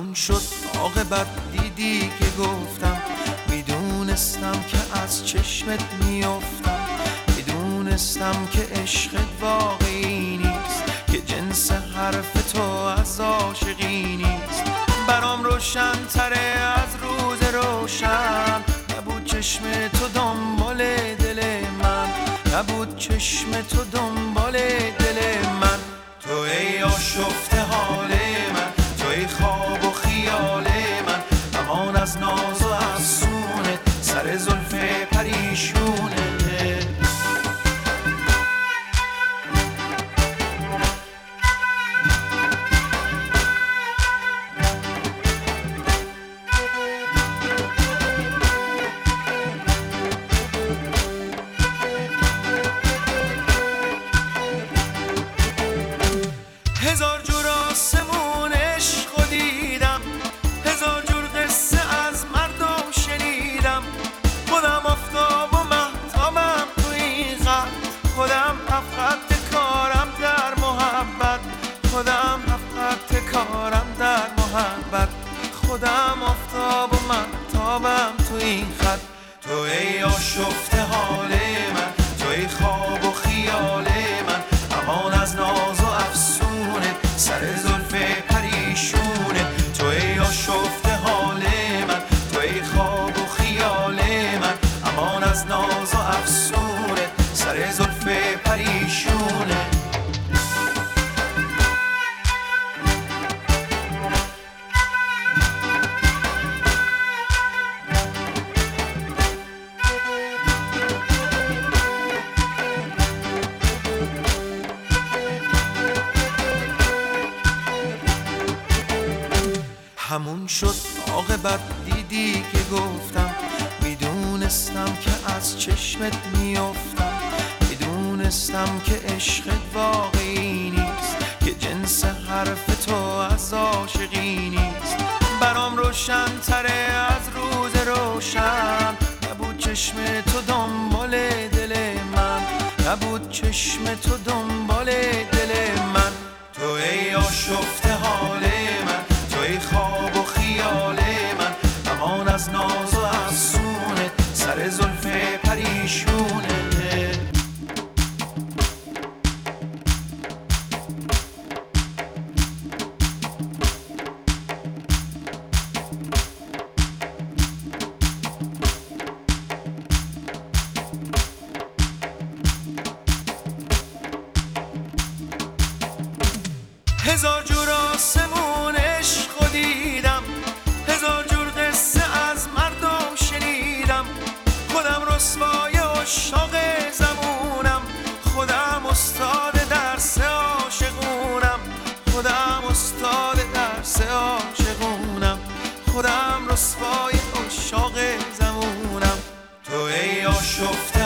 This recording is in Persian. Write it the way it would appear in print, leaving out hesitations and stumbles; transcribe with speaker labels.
Speaker 1: همون شد عاقبت دیدی که گفتم، میدونستم که از چشمت میافتم، میدونستم که عشقت واقعی نیست، که جنس حرف تو از عاشقی نیست. برام روشن تره از روز روشن، نبود چشم تو دنبال دل من، نبود چشم تو دنبال دل من. تو ای آشفته حال من، تو ای خواب و خیال من، امان از ناز و افسونت، سر زلف پریشونت. هزار جور آسمون عشق دیدم، هزار جور قصه از مردم شنیدم، خودم آفتاب و مهتابم تو این خط، خودم هفت کارم در محبت، خودم هفت کارم در محبت، خودم آفتاب و مهتابم تو این خط. تو ای آشفته حال من، تو ای خواب و خیال من، امان از ناز و افسونه، سر زلف پریشونه. تو ای آشفته حال من، تو ای خواب و خیال من، امان از ناز و افسونه، سر زلف پریشونه. همون شد عاقبت دیدی که گفتم، میدونستم که از چشمت میافتم، میدونستم که عشقت واقعی نیست، که جنس حرف تو از عاشقی نیست. برام روشن تره از روز روشن، نبود چشم تو دنبال دل من، نبود چشم تو دنبال دل من. تو ای آشفته حال من، تو ای خواب و خیال من، امان از ناز و افسونه، سر زلف پریشونه. هزار جور آسمون عشق دیدم، هزار جور قصه از مردم شنیدم، خودم رسوای عشاق زمونم، خودم استاد درس عاشقونم، خودم استاد درس عاشقونم، خودم رسوای عشاق زمونم. تو ای آشفته